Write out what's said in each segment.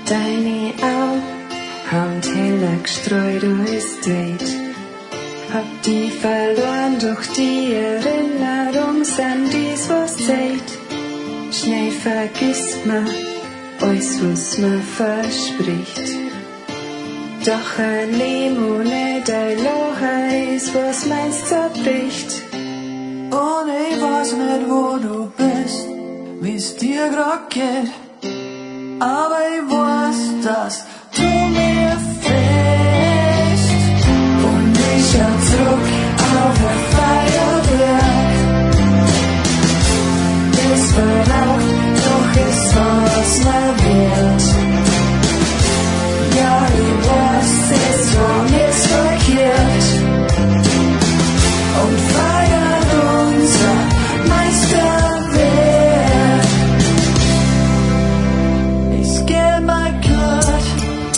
Deine Augen haben heller gestreut als Welt. Hab die verloren durch die Erinnerung an dies, was zählt. Schnell vergisst man alles, was man verspricht. Doch ein Leben ohne dein Lachen ist, was meins zerbricht. Und ich weiß nicht, wo du bist, wie's dir grad geht. Aber ich weiß, dass du mir fehlst. Und ich schau zurück auf ein Feuerwerk. Es verraucht, doch es war's mal wert. Ja, ich weiß, es war nichts verkehrt. Und feiert unser Meisterwerk. Es geht mal gut.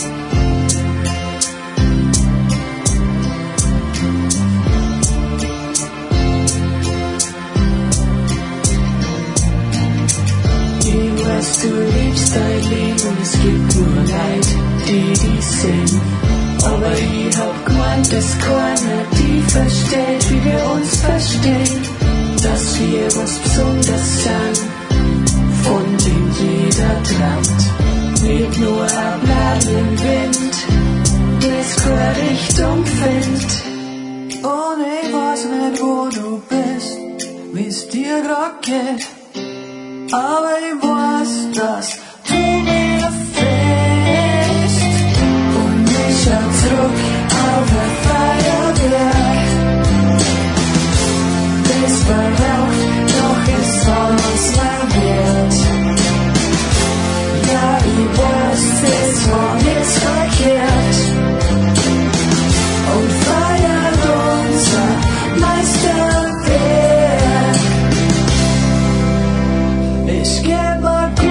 Ich weiß, du liebst dein Leben, es gibt nur Leid, die sind. Aber ich hab gemeint, dass keiner die versteht, wie wir uns verstehen. Dass wir was Besonderes sind, von dem jeder träumt. Nicht nur ein Blatt im Wind, das keine Richtung findet. Und ich weiß nicht, wo du bist, wie's dir grad geht. Aber ich weiß, dass du mir fehlst. Und ich schau zurück auf ein Feuerwerk. Es verraucht, doch es war's mal wert. Ja, ich weiß, es war nichts verkehrt. Und feiert unser Meisterwerk. Es geht mal gut.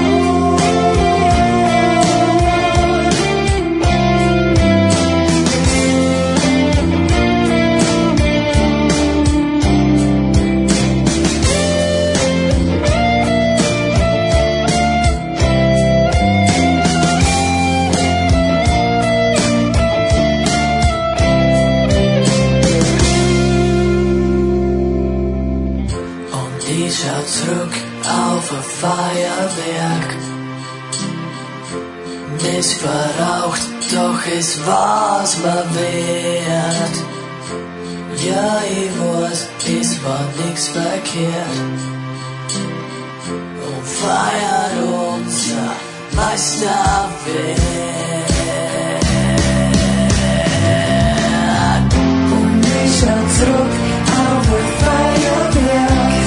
Und ich schau zurück auf ein Feuerwerk. Es verraucht, doch es war's mal wert. Ja, ich weiß, es war nix verkehrt. Und feiert unser Meisterwerk. Und ich schau zurück auf ein Feuerwerk.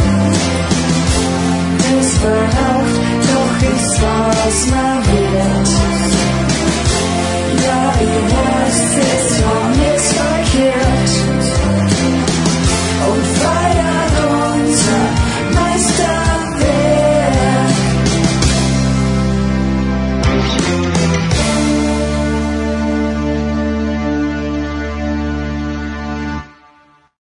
Es verraucht, doch es war's mal wert. Ja, ich weiß, es